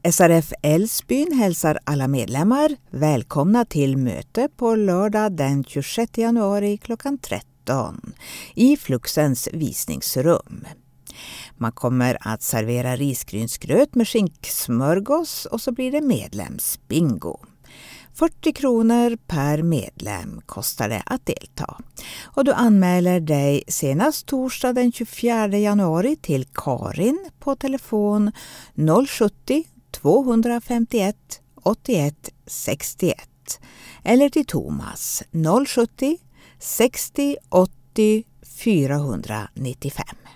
SRF Älvsbyn hälsar alla medlemmar välkomna till möte på lördag den 26 januari klockan 13 i Fluxens visningsrum. Man kommer att servera risgrynsgröt med skinksmörgås och så blir det medlemsbingo. 40 kronor per medlem kostar det att delta. Och du anmäler dig senast torsdag den 24 januari till Karin på telefon 070 251 81 61 eller till Thomas 070 60 80 495.